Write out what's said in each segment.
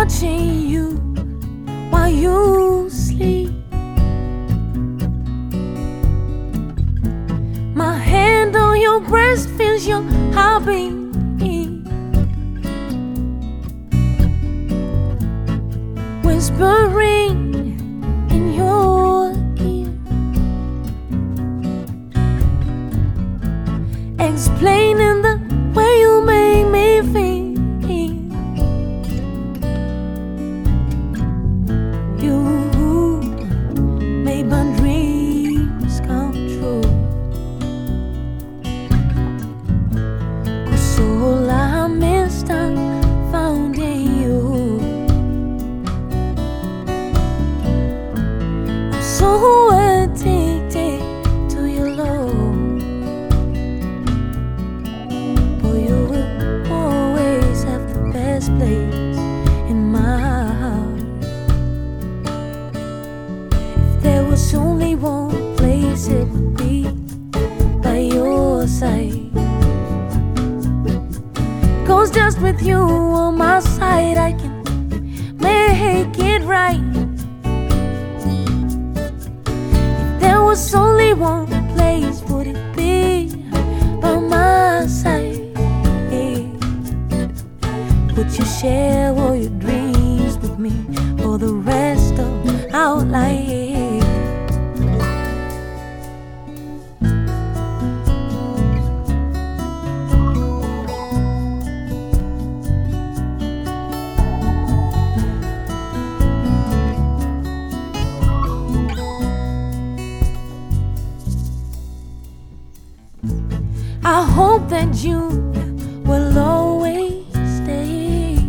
watching you while you sleep. My hand on your breast feels your heartbeat. Whispering in your ear, explaining the way you make me feel. You made my dreams come true. 'Cause all I missed I found in you. I'm so addicted to your love. Boy, you will always have the best place in my heart. If there was only one place, it would be by your side. 'Cause just with you on my side, I can make it right. If there was only one place, would it be by my side? Would you share all your dreams with me for the rest of our life? I hope that you will always stay.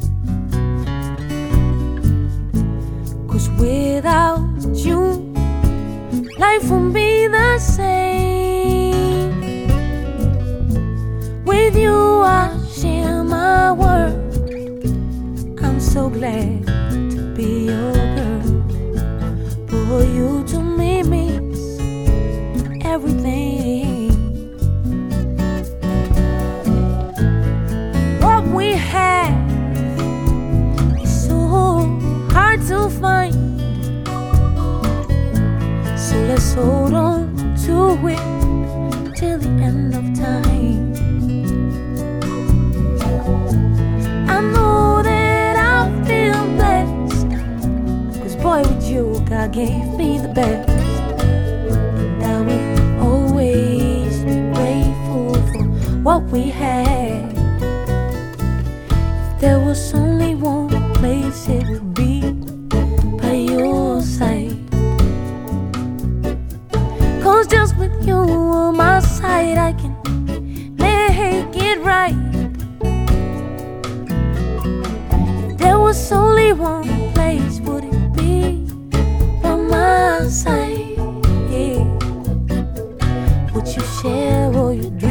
'Cause without you, life won't be the same. With you I share my world. I'm so glad to be your girl. For you to me means everything. We have is so hard to find, so let's hold on to it till the end of time. I know that I feel blessed, 'cause boy, with you God gave me the best. And I will always be grateful for what we had. There was only one place, it would be by your side. 'Cause just with you on my side, I can make it right. If there was only one place, would it be by my side? Yeah. Would you share all your dreams?